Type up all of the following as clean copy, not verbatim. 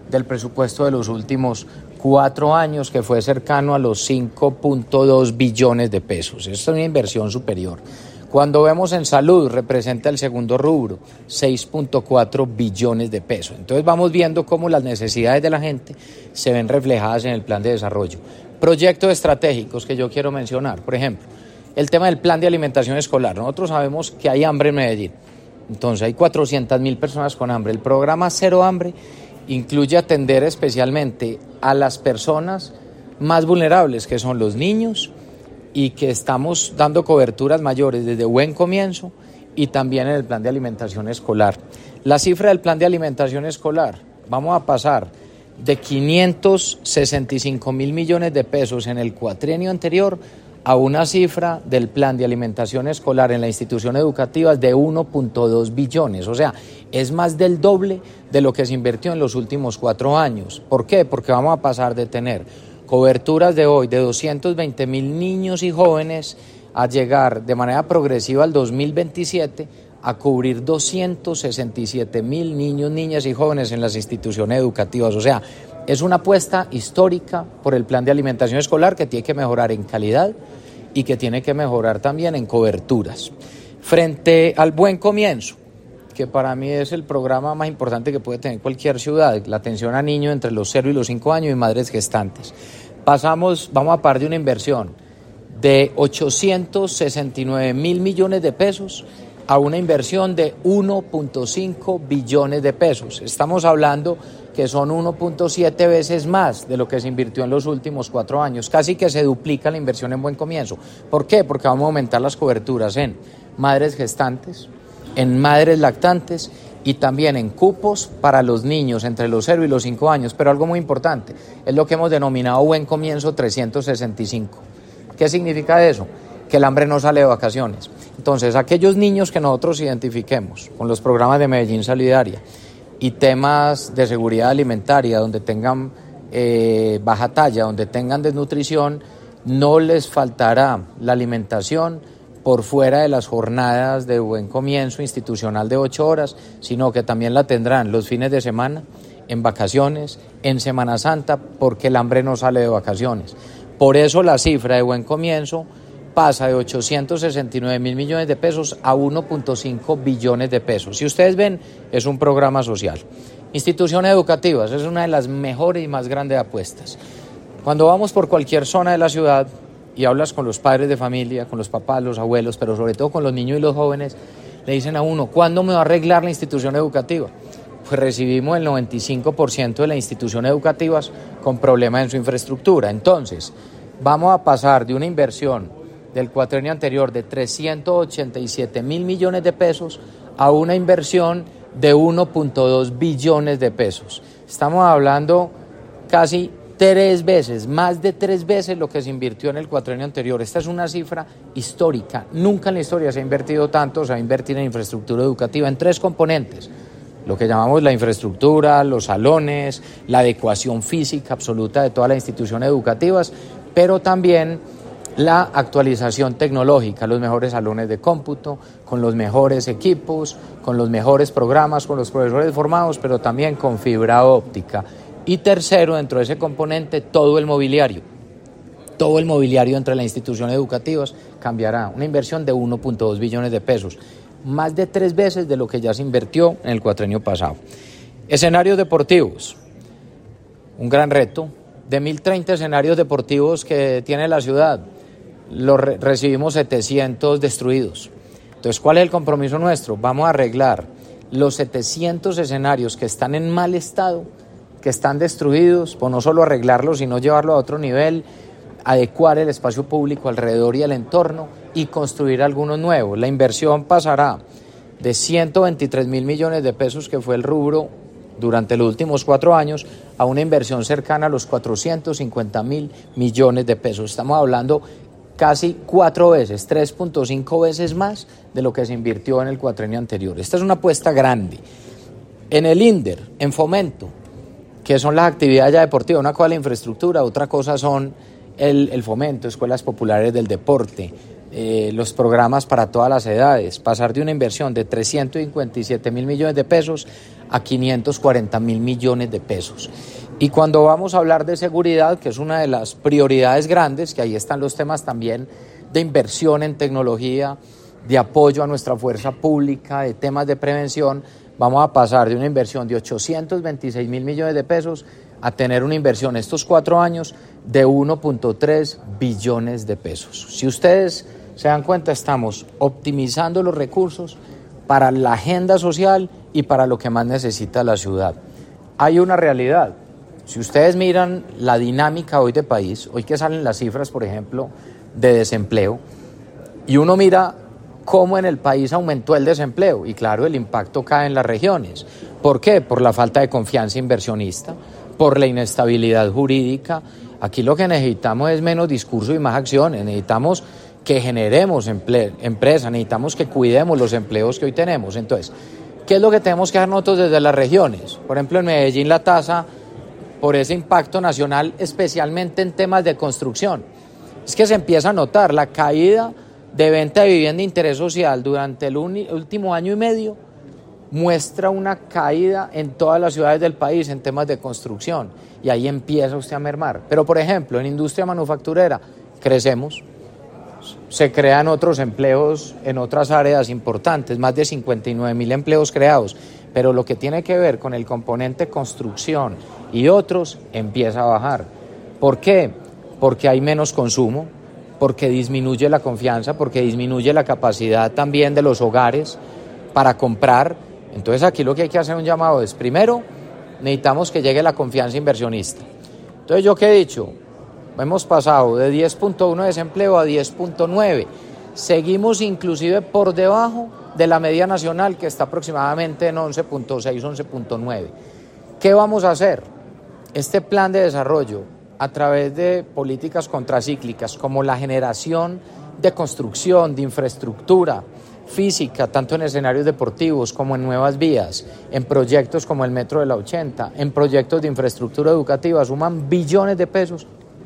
del presupuesto de los últimos 4 años, que fue cercano a los 5.2 billones de pesos. Esta es una inversión superior. Cuando vemos en salud, representa el segundo rubro, 6.4 billones de pesos. Entonces vamos viendo cómo las necesidades de la gente se ven reflejadas en el plan de desarrollo. Proyectos estratégicos que yo quiero mencionar, por ejemplo, el tema del plan de alimentación escolar. Nosotros sabemos que hay hambre en Medellín, entonces hay 400.000 personas con hambre. El programa Cero Hambre incluye atender especialmente a las personas más vulnerables, que son los niños, y que estamos dando coberturas mayores desde Buen Comienzo y también en el plan de alimentación escolar. La cifra del plan de alimentación escolar, vamos a pasar de 565 mil millones de pesos en el cuatrienio anterior a una cifra del plan de alimentación escolar en la institución educativa de 1.2 billones. O sea, es más del doble de lo que se invirtió en los últimos 4 años. ¿Por qué? Porque vamos a pasar de tener coberturas de hoy de 220.000 niños y jóvenes a llegar de manera progresiva al 2027 a cubrir 267.000 niños, niñas y jóvenes en las instituciones educativas. O sea, es una apuesta histórica por el plan de alimentación escolar que tiene que mejorar en calidad y que tiene que mejorar también en coberturas. Frente al Buen Comienzo, que para mí es el programa más importante que puede tener cualquier ciudad, la atención a niños entre los 0 y los 5 años y madres gestantes. Vamos a par de una inversión de 869 mil millones de pesos a una inversión de 1.5 billones de pesos. Estamos hablando que son 1.7 veces más de lo que se invirtió en los últimos 4 años. Casi que se duplica la inversión en Buen Comienzo. ¿Por qué? Porque vamos a aumentar las coberturas en madres gestantes, en madres lactantes y también en cupos para los niños entre los 0 y los 5 años. Pero algo muy importante, es lo que hemos denominado Buen Comienzo 365. ¿Qué significa eso? Que el hambre no sale de vacaciones. Entonces, aquellos niños que nosotros identifiquemos con los programas de Medellín Solidaria y temas de seguridad alimentaria, donde tengan baja talla, donde tengan desnutrición, no les faltará la alimentación por fuera de las jornadas de Buen Comienzo institucional de 8 horas, sino que también la tendrán los fines de semana, en vacaciones, en Semana Santa, porque el hambre no sale de vacaciones. Por eso la cifra de Buen Comienzo pasa de 869 mil millones de pesos a 1.5 billones de pesos. Si ustedes ven, es un programa social. Instituciones educativas, es una de las mejores y más grandes apuestas. Cuando vamos por cualquier zona de la ciudad y hablas con los padres de familia, con los papás, los abuelos, pero sobre todo con los niños y los jóvenes, le dicen a uno, ¿cuándo me va a arreglar la institución educativa? Pues recibimos el 95% de las instituciones educativas con problemas en su infraestructura. Entonces, vamos a pasar de una inversión del cuatrienio anterior de 387 mil millones de pesos a una inversión de 1.2 billones de pesos. Estamos hablando casi 3 veces, más de 3 veces lo que se invirtió en el cuatrienio anterior. Esta es una cifra histórica. Nunca en la historia se ha invertido tanto, se va a invertir en infraestructura educativa en 3 componentes. Lo que llamamos la infraestructura, los salones, la adecuación física absoluta de todas las instituciones educativas, pero también la actualización tecnológica, los mejores salones de cómputo, con los mejores equipos, con los mejores programas, con los profesores formados, pero también con fibra óptica. Y tercero, dentro de ese componente, todo el mobiliario. Todo el mobiliario entre las instituciones educativas cambiará. Una inversión de 1.2 billones de pesos, más de 3 veces de lo que ya se invirtió en el cuatrienio pasado. Escenarios deportivos, un gran reto. De 1.030 escenarios deportivos que tiene la ciudad, recibimos 700 destruidos. Entonces, ¿cuál es el compromiso nuestro? Vamos a arreglar los 700 escenarios que están en mal estado, que están destruidos, pues no solo arreglarlos, sino llevarlo a otro nivel, adecuar el espacio público alrededor y el entorno y construir algunos nuevos. La inversión pasará de 123 mil millones de pesos, que fue el rubro durante los últimos 4 años, a una inversión cercana a los 450 mil millones de pesos. Estamos hablando casi 4 veces, 3.5 veces más de lo que se invirtió en el cuatrienio anterior. Esta es una apuesta grande. En el INDER, en fomento, que son las actividades ya deportivas, una cosa es la infraestructura, otra cosa son el fomento, escuelas populares del deporte, los programas para todas las edades, pasar de una inversión de 357.000 millones de pesos a 540.000 millones de pesos. Y cuando vamos a hablar de seguridad, que es una de las prioridades grandes, que ahí están los temas también de inversión en tecnología, de apoyo a nuestra fuerza pública, de temas de prevención, vamos a pasar de una inversión de 826.000 millones de pesos a tener una inversión estos 4 años de 1.3 billones de pesos. Si ustedes se dan cuenta, estamos optimizando los recursos para la agenda social y para lo que más necesita la ciudad. Hay una realidad. Si ustedes miran la dinámica hoy de país, hoy que salen las cifras, por ejemplo, de desempleo, y uno mira cómo en el país aumentó el desempleo, y claro, el impacto cae en las regiones. ¿Por qué? Por la falta de confianza inversionista, por la inestabilidad jurídica. Aquí lo que necesitamos es menos discurso y más acciones. Necesitamos que generemos empresas, necesitamos que cuidemos los empleos que hoy tenemos. Entonces, ¿qué es lo que tenemos que hacer nosotros desde las regiones? Por ejemplo, en Medellín la tasa, por ese impacto nacional, especialmente en temas de construcción, es que se empieza a notar la caída de venta de vivienda de interés social durante el último año y medio, muestra una caída en todas las ciudades del país en temas de construcción, y ahí empieza usted a mermar. Pero, por ejemplo, en industria manufacturera crecemos, se crean otros empleos en otras áreas importantes, más de 59.000 empleos creados, pero lo que tiene que ver con el componente construcción y otros empieza a bajar. ¿Por qué? Porque hay menos consumo, porque disminuye la confianza, porque disminuye la capacidad también de los hogares para comprar. Entonces aquí lo que hay que hacer un llamado es, primero, necesitamos que llegue la confianza inversionista. Entonces, ¿yo qué he dicho? Hemos pasado de 10.1 de desempleo a 10.9. Seguimos inclusive por debajo de la media nacional, que está aproximadamente en 11.6, 11.9. ¿Qué vamos a hacer? Este plan de desarrollo, a través de políticas contracíclicas como la generación de construcción, de infraestructura física, tanto en escenarios deportivos como en nuevas vías, en proyectos como el Metro de la 80, en proyectos de infraestructura educativa, suman billones de pesos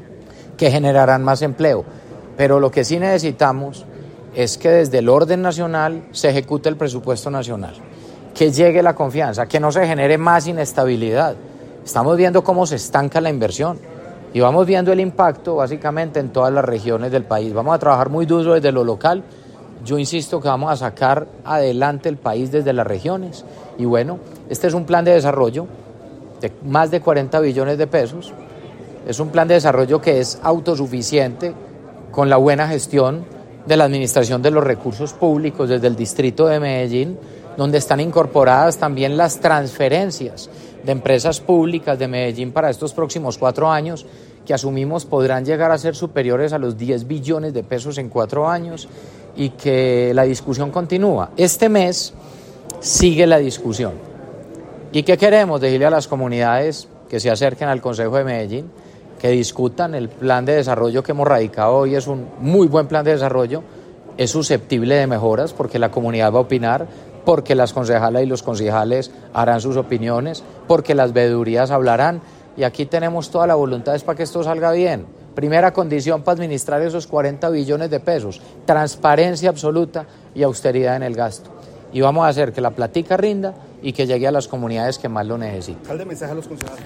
que generarán más empleo. Pero lo que sí necesitamos es que desde el orden nacional se ejecute el presupuesto nacional, que llegue la confianza, que no se genere más inestabilidad. Estamos viendo cómo se estanca la inversión y vamos viendo el impacto básicamente en todas las regiones del país. Vamos a trabajar muy duro desde lo local. Yo insisto que vamos a sacar adelante el país desde las regiones. Y bueno, este es un plan de desarrollo de más de 40 billones de pesos. Es un plan de desarrollo que es autosuficiente con la buena gestión de la administración de los recursos públicos desde el distrito de Medellín, donde están incorporadas también las transferencias de empresas públicas de Medellín para estos próximos 4 años, que asumimos podrán llegar a ser superiores a los 10 billones de pesos en 4 años, y que la discusión continúa. Este mes sigue la discusión. ¿Y qué queremos? Decirle a las comunidades que se acerquen al Consejo de Medellín, que discutan el plan de desarrollo que hemos radicado hoy. Es un muy buen plan de desarrollo, es susceptible de mejoras porque la comunidad va a opinar, porque las concejalas y los concejales harán sus opiniones, porque las veedurías hablarán, y aquí tenemos toda la voluntad para que esto salga bien. Primera condición para administrar esos 40 billones de pesos, transparencia absoluta y austeridad en el gasto. Y vamos a hacer que la plática rinda y que llegue a las comunidades que más lo necesitan. ¿Cuál de mensaje a los concejales?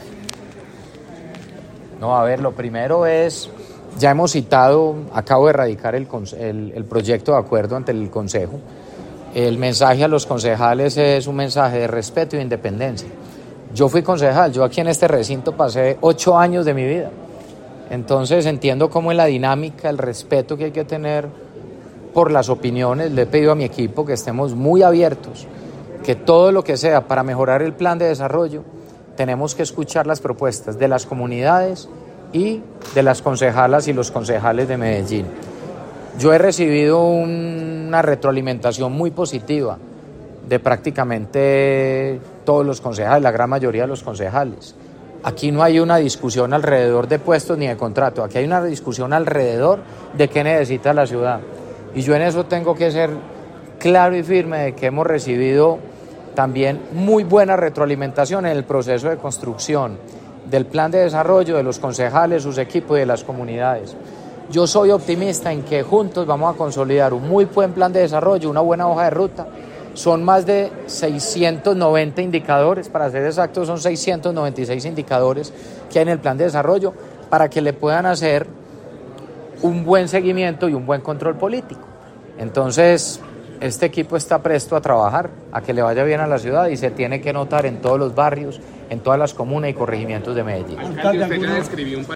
No, a ver, lo primero es, ya hemos citado, acabo de radicar el proyecto de acuerdo ante el Consejo. El mensaje a los concejales es un mensaje de respeto e independencia. Yo fui concejal, yo aquí en este recinto pasé 8 años de mi vida. Entonces entiendo cómo es la dinámica, el respeto que hay que tener por las opiniones. Le he pedido a mi equipo que estemos muy abiertos, que todo lo que sea para mejorar el plan de desarrollo, tenemos que escuchar las propuestas de las comunidades y de las concejalas y los concejales de Medellín. Yo he recibido una retroalimentación muy positiva de prácticamente todos los concejales, la gran mayoría de los concejales. Aquí no hay una discusión alrededor de puestos ni de contrato, aquí hay una discusión alrededor de qué necesita la ciudad. Y yo en eso tengo que ser claro y firme de que hemos recibido también muy buena retroalimentación en el proceso de construcción del plan de desarrollo de los concejales, sus equipos y de las comunidades. Yo soy optimista en que juntos vamos a consolidar un muy buen plan de desarrollo, una buena hoja de ruta. Son más de 690 indicadores, para ser exactos son 696 indicadores que hay en el plan de desarrollo para que le puedan hacer un buen seguimiento y un buen control político. Entonces, este equipo está presto a trabajar, a que le vaya bien a la ciudad y se tiene que notar en todos los barrios, en todas las comunas y corregimientos de Medellín. Alcalde, usted ya describió un